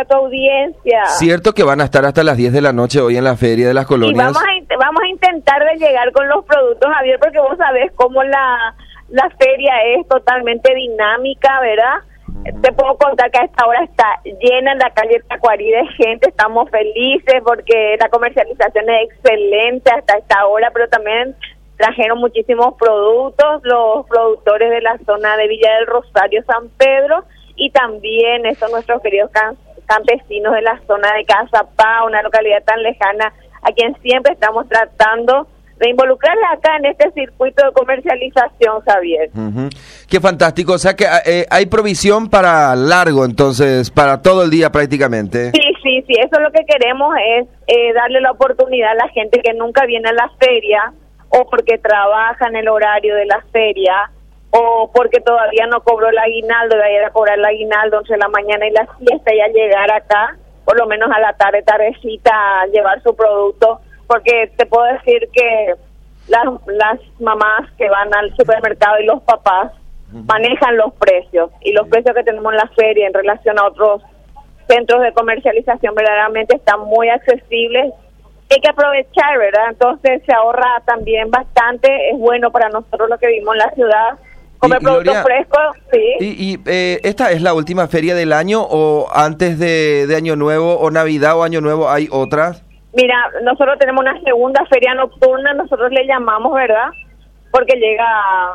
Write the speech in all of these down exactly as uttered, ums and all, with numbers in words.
a tu audiencia. Cierto que van a estar hasta las diez de la noche hoy en la Feria de las Colonias. Y vamos a, vamos a intentar de llegar con los productos, Javier, porque vos sabés cómo la, la feria es totalmente dinámica, ¿verdad? Uh-huh. Te puedo contar que a esta hora está llena en la calle Tacuarí de gente, estamos felices porque la comercialización es excelente hasta esta hora, pero también trajeron muchísimos productos, los productores de la zona de Villa del Rosario, San Pedro, y también estos nuestros queridos can- campesinos de la zona de Cazapá, una localidad tan lejana, a quien siempre estamos tratando de involucrarla acá en este circuito de comercialización, Javier. Uh-huh. Qué fantástico, o sea que eh, hay provisión para largo, entonces, para todo el día prácticamente. Sí, sí, sí, eso es lo que queremos, es eh, darle la oportunidad a la gente que nunca viene a la feria, o porque trabaja en el horario de la feria, o porque todavía no cobró el aguinaldo, va a ir a cobrar el aguinaldo entre la mañana y la siesta y a llegar acá, por lo menos a la tarde, tardecita, a llevar su producto, porque te puedo decir que las, las mamás que van al supermercado y los papás manejan los precios, y los precios que tenemos en la feria en relación a otros centros de comercialización verdaderamente están muy accesibles. Hay que aprovechar, ¿verdad? Entonces se ahorra también bastante, es bueno para nosotros los que vivimos en la ciudad, comer y, productos Gloria, frescos, sí. ¿Y, y eh, esta es la última feria del año o antes de, de Año Nuevo o Navidad o Año Nuevo hay otras? Mira, nosotros tenemos una segunda feria nocturna, nosotros le llamamos, ¿verdad? Porque llega,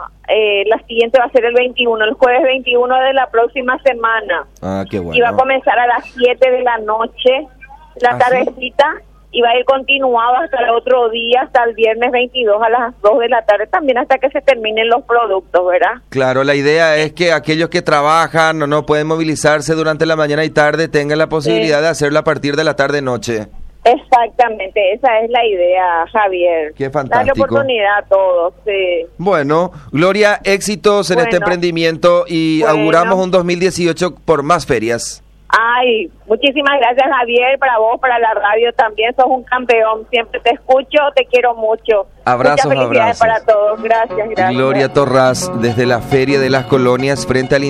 eh, la siguiente va a ser el veintiuno, el jueves veintiuno de la próxima semana. Ah, qué bueno. Y va a comenzar a las siete de la noche, la ¿Ah, tardecita. Sí? Y va a ir continuado hasta el otro día, hasta el viernes veintidós a las dos de la tarde, también hasta que se terminen los productos, ¿verdad? Claro, la idea es que aquellos que trabajan o no pueden movilizarse durante la mañana y tarde tengan la posibilidad sí. de hacerlo a partir de la tarde-noche. Exactamente, esa es la idea, Javier. Qué fantástico. Darle oportunidad a todos, sí. Bueno, Gloria, éxitos en bueno, este emprendimiento y bueno. auguramos un dos mil dieciocho por más ferias. Ay, muchísimas gracias, Javier, para vos, para la radio también, sos un campeón, siempre te escucho, te quiero mucho. Abrazos, Muchas felicidades abrazos. para todos, gracias, gracias. Gloria Torras, desde la Feria de las Colonias, frente al